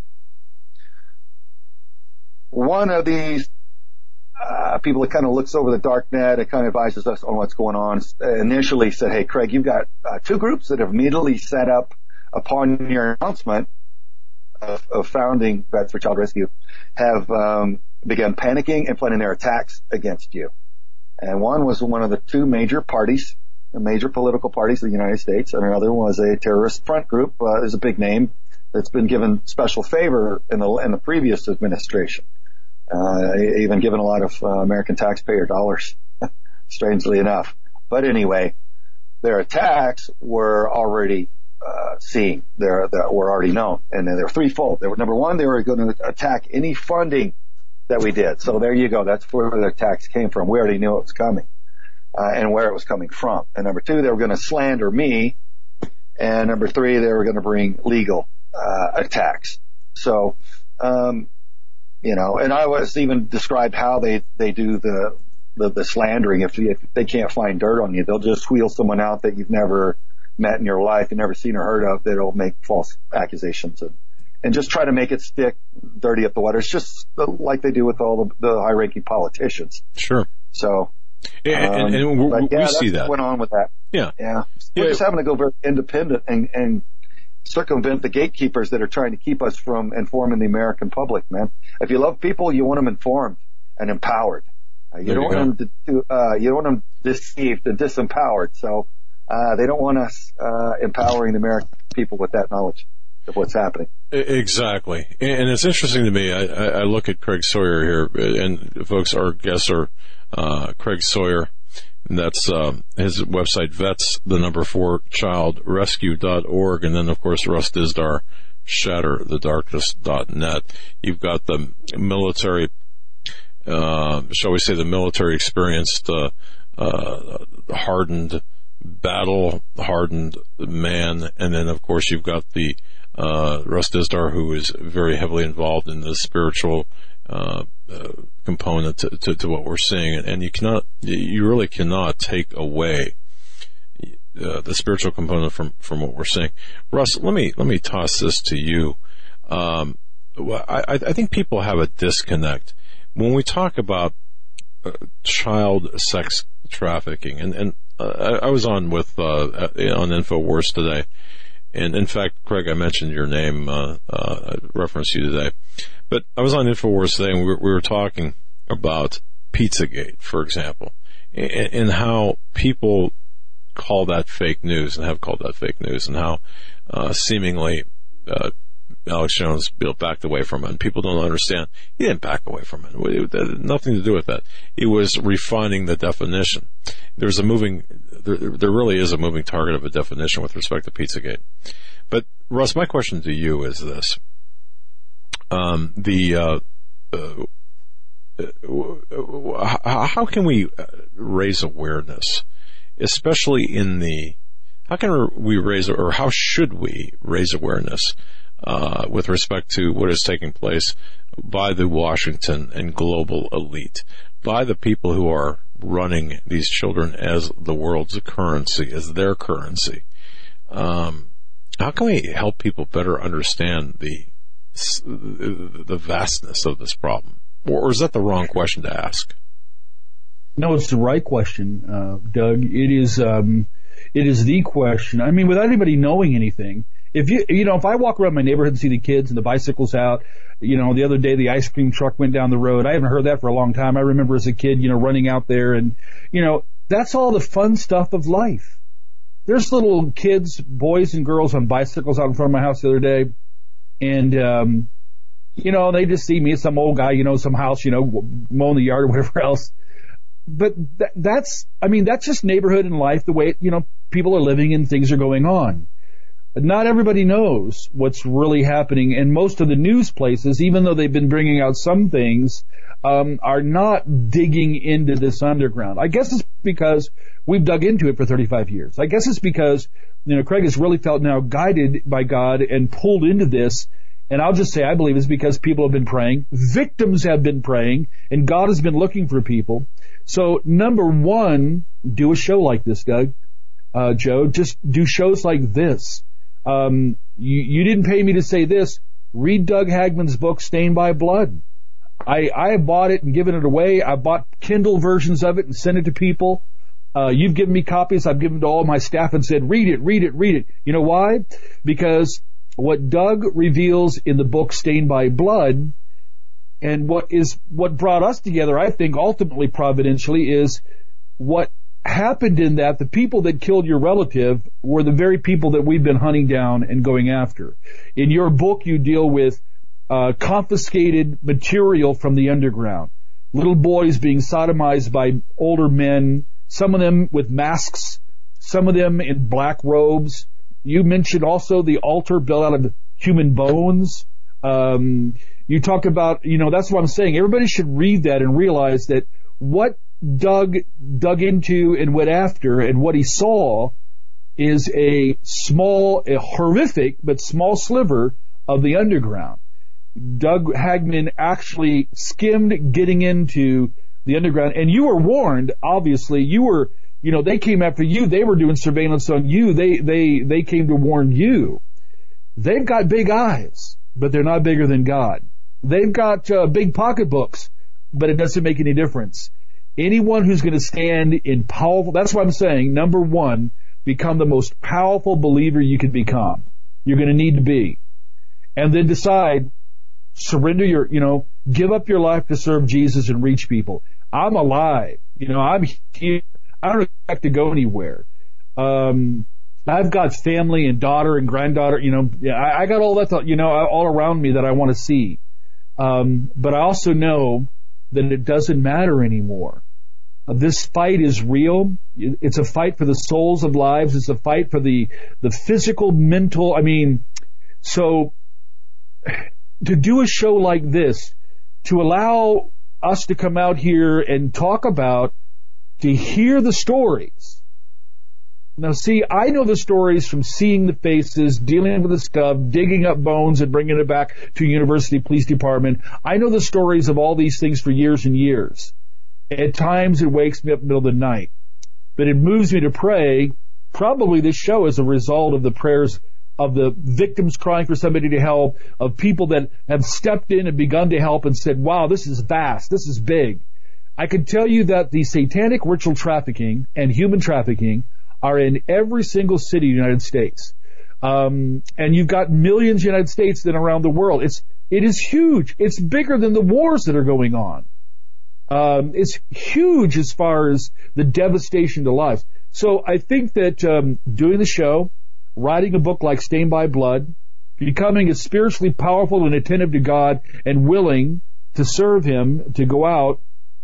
one of these people that kind of looks over the dark net and kind of advises us on what's going on initially said, "Hey, Craig, you've got two groups that have immediately set up upon your announcement of founding Vets for Child Rescue have began panicking and planning their attacks against you." And one was one of the two major parties, the major political parties of the United States, and another was a terrorist front group. Is a big name that's been given special favor in the previous administration, even given a lot of American taxpayer dollars, strangely enough. But anyway, their attacks were already seen. That were already known, and they were threefold. They were, number one, they were going to attack any funding that we did. So there you go. That's where the attacks came from. We already knew it was coming, and where it was coming from. And number two, they were going to slander me. And number three, they were going to bring legal attacks. So, and I was even described how they do the slandering. If they can't find dirt on you, they'll just wheel someone out that you've never met in your life and never seen or heard of, that'll make false accusations and just try to make it stick, dirty up the water. It's just like they do with all the high-ranking politicians. Sure. So, we see that. What went on with that. Yeah. Yeah. We're just having to go very independent and circumvent the gatekeepers that are trying to keep us from informing the American public, man. If you love people, you want them informed and empowered. You don't want them deceived and disempowered. So, they don't want us empowering the American people with that knowledge of what's happening. Exactly. And it's interesting to me. I look at Craig Sawyer here, and folks, our guests are Craig Sawyer. And that's his website, vets4childrescue.org, and then, of course, Russ Dizdar, shatterthedarkness.net. You've got the military, shall we say, the military experienced, hardened man, and then, of course, you've got the Russ Dizdar, who is very heavily involved in the spiritual component to what we're seeing, and you really cannot take away the spiritual component from what we're seeing. Russ, let me toss this to you. I think people have a disconnect when we talk about child sex trafficking, and I was on with on InfoWars today, and in fact, Craig, I mentioned your name, I referenced you today, but I was on InfoWars today, and we were talking about Pizzagate, for example, and how people call that fake news and have called that fake news, and how seemingly Alex Jones backed away from it, and people don't understand. He didn't back away from it. It had nothing to do with that. It was refining the definition. There really is a moving target of a definition with respect to Pizzagate. But Russ, my question to you is this: how can we raise awareness, especially how should we raise awareness with respect to what is taking place by the Washington and global elite, by the people who are running these children as the world's currency, as their currency? How can we help people better understand the vastness of this problem? Or is that the wrong question to ask? No, it's the right question, Doug. It is the question. I mean, without anybody knowing anything, if I walk around my neighborhood and see the kids and the bicycles out, the other day the ice cream truck went down the road. I haven't heard that for a long time. I remember as a kid, running out there, and, that's all the fun stuff of life. There's little kids, boys and girls on bicycles out in front of my house the other day, and they just see me as some old guy, some house, mowing the yard or whatever else. But that's just neighborhood and life, the way, people are living and things are going on. Not everybody knows what's really happening, and most of the news places, even though they've been bringing out some things, are not digging into this underground. I guess it's because we've dug into it for 35 years. I guess it's because, Craig has really felt now guided by God and pulled into this. And I'll just say, I believe it's because people have been praying, victims have been praying, and God has been looking for people. So, number one, do a show like this, Doug, Joe. Just do shows like this. You didn't pay me to say this. Read Doug Hagmann's book, Stained by Blood. I have bought it and given it away. I bought Kindle versions of it and sent it to people. You've given me copies. I've given to all my staff and said, read it, read it, read it. You know why? Because what Doug reveals in the book Stained by Blood, and what brought us together, I think, ultimately providentially, is what happened in that the people that killed your relative were the very people that we've been hunting down and going after. In your book, you deal with confiscated material from the underground. Little boys being sodomized by older men, some of them with masks, some of them in black robes. You mentioned also the altar built out of human bones. You talk about, that's what I'm saying. Everybody should read that and realize that what Doug dug into and went after and what he saw is a horrific, but small sliver of the underground. Doug Hagmann actually skimmed getting into the underground, and you were warned, obviously. They came after you. They were doing surveillance on you. They came to warn you. They've got big eyes, but they're not bigger than God. They've got big pocketbooks, but it doesn't make any difference. Anyone who's going to stand in powerful, that's what I'm saying, number one, become the most powerful believer you can become. You're going to need to be. And then decide, surrender give up your life to serve Jesus and reach people. I'm alive. I'm here. I don't expect to go anywhere. I've got family and daughter and granddaughter, I got all that, all around me that I want to see. But I also know that it doesn't matter anymore. This fight is real. It's a fight for the souls of lives. It's a fight for the physical, mental. So to do a show like this, to allow us to come out here and talk about, to hear the stories. Now, see, I know the stories from seeing the faces, dealing with the stuff, digging up bones and bringing it back to University Police Department. I know the stories of all these things for years and years. At times, it wakes me up in the middle of the night. But it moves me to pray. Probably this show is a result of the prayers of the victims crying for somebody to help, of people that have stepped in and begun to help and said, wow, this is vast, this is big. I can tell you that the satanic ritual trafficking and human trafficking are in every single city in the United States. And you've got millions in the United States and around the world. It is huge. It's bigger than the wars that are going on. It's huge as far as the devastation to lives. So I think that doing the show, writing a book like Stained by Blood, becoming as spiritually powerful and attentive to God and willing to serve Him, to go out,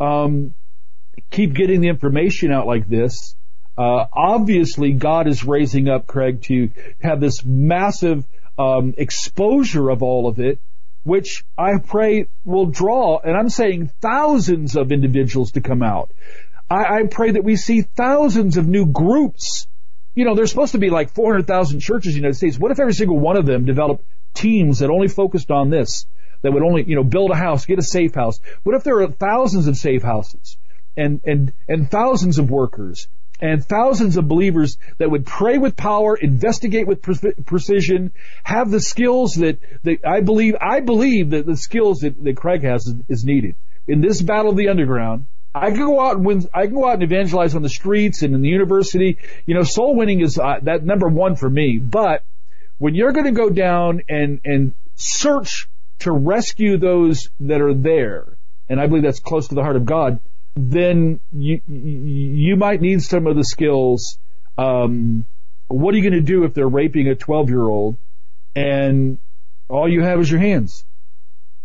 keep getting the information out like this. Obviously, God is raising up Craig to have this massive exposure of all of it, which I pray will draw, and I'm saying thousands of individuals to come out. I pray that we see thousands of new groups. There's supposed to be like 400,000 churches in the United States. What if every single one of them developed teams that only focused on this, that would only, build a house, get a safe house? What if there are thousands of safe houses and thousands of workers and thousands of believers that would pray with power, investigate with precision, have the skills that I believe that the skills that Craig has is needed in this battle of the underground. I can go out and evangelize on the streets and in the university. Soul winning is that number one for me. But when you're going to go down and search to rescue those that are there, and I believe that's close to the heart of God, then you might need some of the skills. What are you going to do if they're raping a 12-year-old and all you have is your hands?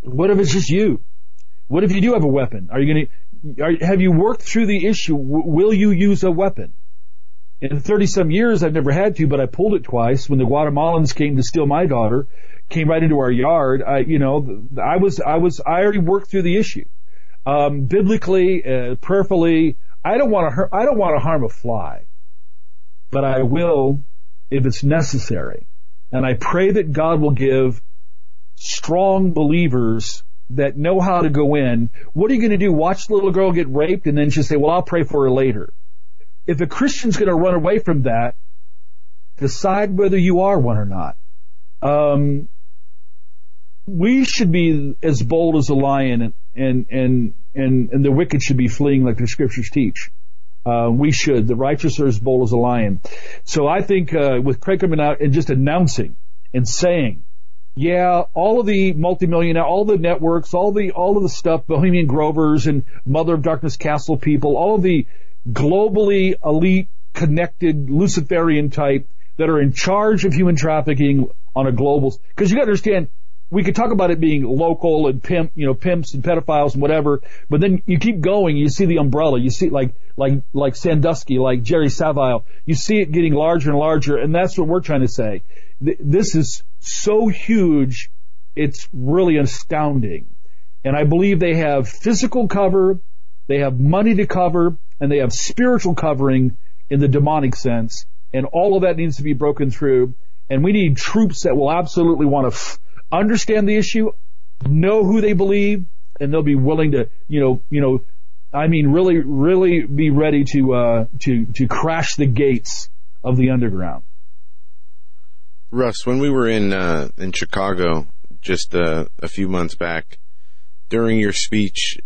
What if it's just you? What if you do have a weapon? Have you worked through the issue? Will you use a weapon? In 30-some years, I've never had to, but I pulled it twice when the Guatemalans came to steal my daughter, came right into our yard. I already worked through the issue. Biblically, prayerfully, I don't want to harm a fly, but I will if it's necessary. And I pray that God will give strong believers that know how to go in. What are you going to do? Watch the little girl get raped and then just say, well, I'll pray for her later. If a Christian's going to run away from that, decide whether you are one or not. We should be as bold as a lion, and the wicked should be fleeing like the scriptures teach. We should. The righteous are as bold as a lion. So I think with Craig coming out and just announcing and saying, yeah, all of the multimillionaire, all the networks, all of the stuff, Bohemian Grovers and Mother of Darkness Castle people, all of the globally elite, connected, Luciferian type that are in charge of human trafficking on a global, because you got to understand, we could talk about it being local and pimps and pedophiles and whatever, but then you keep going, you see the umbrella, you see like Sandusky, like Jerry Savile, you see it getting larger and larger, and that's what we're trying to say. This is so huge, it's really astounding. And I believe they have physical cover, they have money to cover, and they have spiritual covering in the demonic sense, and all of that needs to be broken through, and we need troops that will absolutely want to understand the issue, know who they believe, and they'll be willing to, really, really be ready to crash the gates of the underground. Russ, when we were in Chicago just a few months back, during your speech,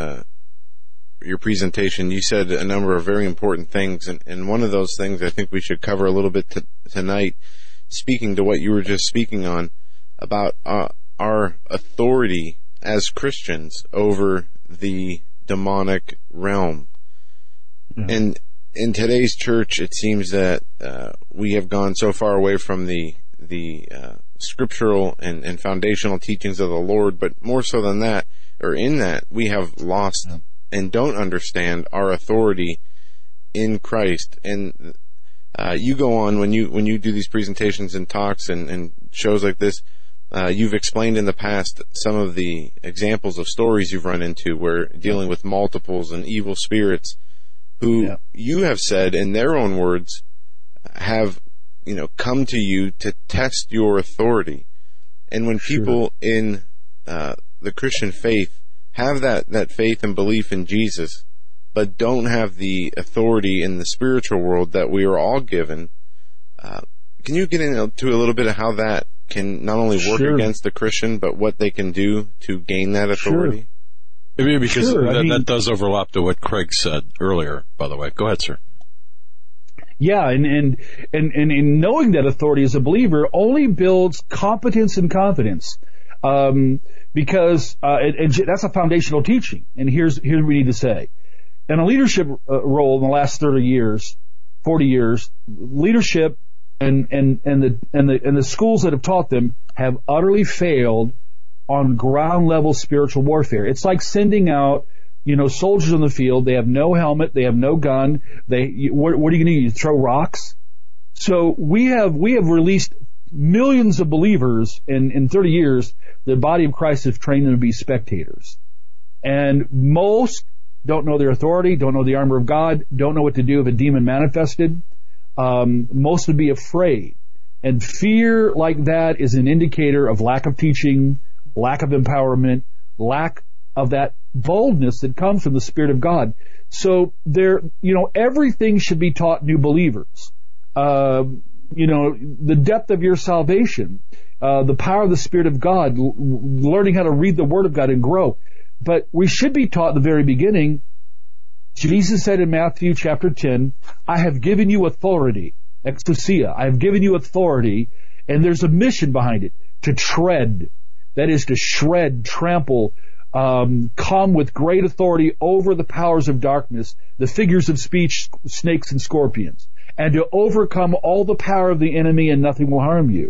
your presentation, you said a number of very important things, and one of those things I think we should cover a little bit tonight, speaking to what you were just speaking on, about our authority as Christians over the demonic realm. Mm-hmm. And in today's church, it seems that we have gone so far away from the scriptural and foundational teachings of the Lord, but more so than that, or in that, we have lost and don't understand our authority in Christ. And you go on when you do these presentations and talks and shows like this. You've explained in the past some of the examples of stories you've run into where dealing with multiples and evil spirits who you have said in their own words have, come to you to test your authority. And when people in the Christian faith have that faith and belief in Jesus, but don't have the authority in the spiritual world that we are all given, can you get into a little bit of how that can not only work against the Christian, but what they can do to gain that authority? Maybe because that does overlap to what Craig said earlier, by the way. Go ahead, sir. Yeah, and knowing that authority as a believer only builds competence and confidence. Because that's a foundational teaching. And here's what we need to say. In a leadership role in the last 40 years, leadership and the schools that have taught them have utterly failed on ground level spiritual warfare. It's like sending out, soldiers in the field. They have no helmet, they have no gun. What are you going to do? Throw rocks? So we have released millions of believers in 30 years. The body of Christ has trained them to be spectators. And most don't know their authority, don't know the armor of God, don't know what to do if a demon manifested. Most would be afraid. And fear like that is an indicator of lack of teaching, lack of empowerment, lack of that boldness that comes from the Spirit of God. So everything should be taught new believers. The depth of your salvation, the power of the Spirit of God, learning how to read the Word of God and grow. But we should be taught at the very beginning. Jesus said in Matthew chapter 10, I have given you authority, exousia, I have given you authority, and there's a mission behind it, to tread. That is to shred, trample, come with great authority over the powers of darkness, the figures of speech, snakes and scorpions, and to overcome all the power of the enemy and nothing will harm you.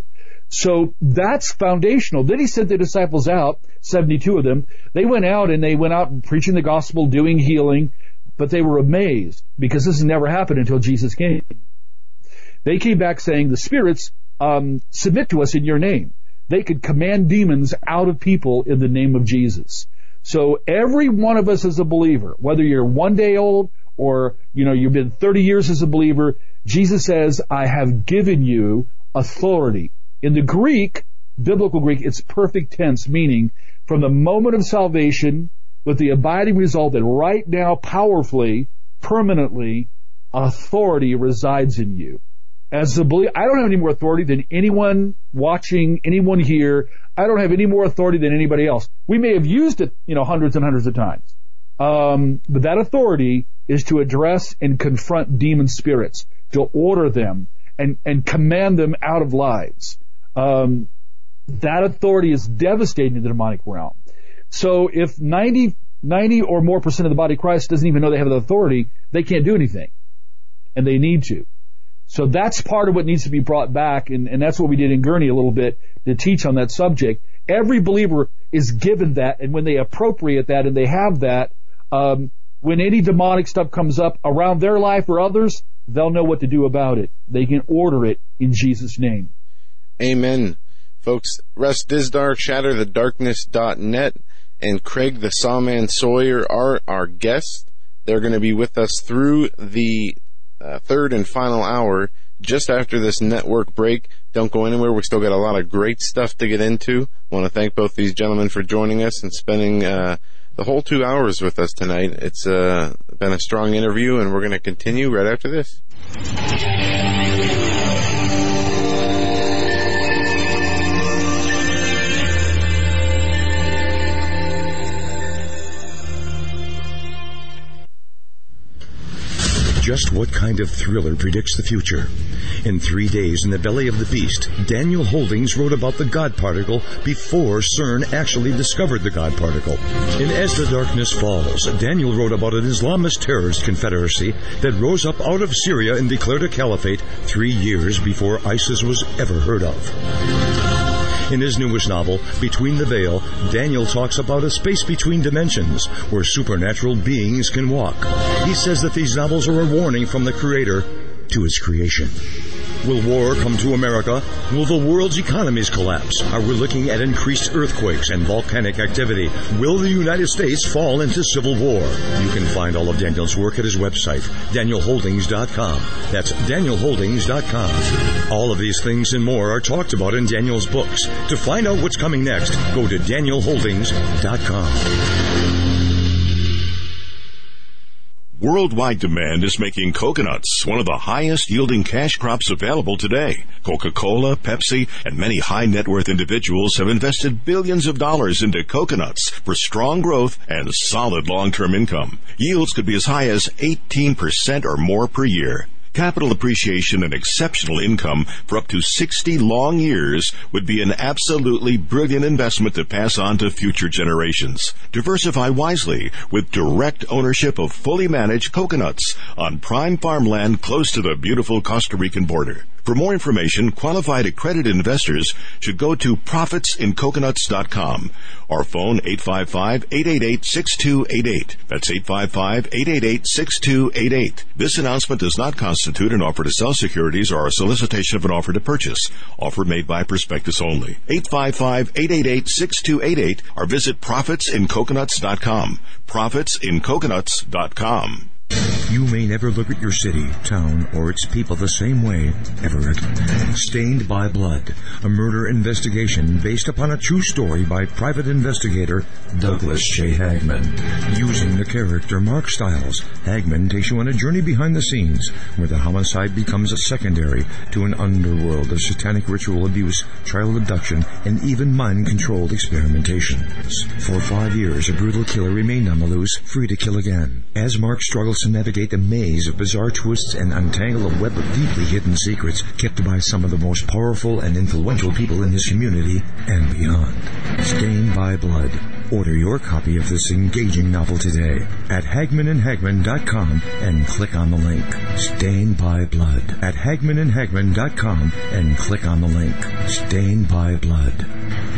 So that's foundational. Then he sent the disciples out, 72 of them. They went out preaching the gospel, doing healing, but they were amazed because this has never happened until Jesus came. They came back saying, the spirits submit to us in your name. They could command demons out of people in the name of Jesus. So every one of us as a believer, whether you're 1 day old or, you've been 30 years as a believer, Jesus says, I have given you authority. In the Greek, biblical Greek, it's perfect tense, meaning from the moment of salvation with the abiding result that right now, powerfully, permanently, authority resides in you. As a believer, I don't have any more authority than anyone watching, anyone here. I don't have any more authority than anybody else. We may have used it, hundreds and hundreds of times. But that authority is to address and confront demon spirits, to order them and command them out of lives. That authority is devastating in the demonic realm. So if 90 or more % of the body of Christ doesn't even know they have the authority, they can't do anything. And they need to. So that's part of what needs to be brought back, and that's what we did in Gurney a little bit to teach on that subject. Every believer is given that, and when they appropriate that and they have that, when any demonic stuff comes up around their life or others, they'll know what to do about it. They can order it in Jesus' name. Amen. Folks, Russ Dizdar, ShatterTheDarkness.net, and Craig the Sawman Sawyer are our guests. They're going to be with us through the third and final hour just after this network break. Don't go anywhere. We still got a lot of great stuff to get into. I want to thank both these gentlemen for joining us and spending the whole 2 hours with us tonight. It's been a strong interview, and we're going to continue right after this. Just what kind of thriller predicts the future? In 3 days in the belly of the beast, Daniel Holdings wrote about the God particle before CERN actually discovered the God particle. In As the Darkness Falls, Daniel wrote about an Islamist terrorist confederacy that rose up out of Syria and declared a caliphate 3 years before ISIS was ever heard of. In his newest novel, Between the Veil, Daniel talks about a space between dimensions where supernatural beings can walk. He says that these novels are a warning from the Creator to His creation. Will war come to America? Will the world's economies collapse? Are we looking at increased earthquakes and volcanic activity? Will the United States fall into civil war? You can find all of Daniel's work at his website, DanielHoldings.com. That's DanielHoldings.com. All of these things and more are talked about in Daniel's books. To find out what's coming next, go to DanielHoldings.com. Worldwide demand is making coconuts one of the highest yielding cash crops available today. Coca-Cola, Pepsi, and many high net worth individuals have invested billions of dollars into coconuts for strong growth and solid long-term income. Yields could be as high as 18% or more per year. Capital appreciation and exceptional income for up to 60 long years would be an absolutely brilliant investment to pass on to future generations. Diversify wisely with direct ownership of fully managed coconuts on prime farmland close to the beautiful Costa Rican border. For more information, qualified accredited investors should go to profitsincoconuts.com or phone 855-888-6288. That's 855-888-6288. This announcement does not constitute an offer to sell securities or a solicitation of an offer to purchase. Offer made by prospectus only. 855-888-6288 or visit profitsincoconuts.com. profitsincoconuts.com. You may never look at your city, town, or its people the same way ever again. Stained by Blood, a murder investigation based upon a true story by private investigator Douglas J. Hagman. Using the character Mark Stiles, Hagman takes you on a journey behind the scenes where the homicide becomes a secondary to an underworld of satanic ritual abuse, child abduction, and even mind-controlled experimentation. For 5 years, a brutal killer remained on the loose, free to kill again. As Mark struggles to navigate navigate the maze of bizarre twists and untangle a web of deeply hidden secrets kept by some of the most powerful and influential people in his community and beyond. Stained by Blood. Order your copy of this engaging novel today at HagmanandHagman.com and click on the link. Stained by Blood at HagmanandHagman.com and click on the link. Stained by Blood.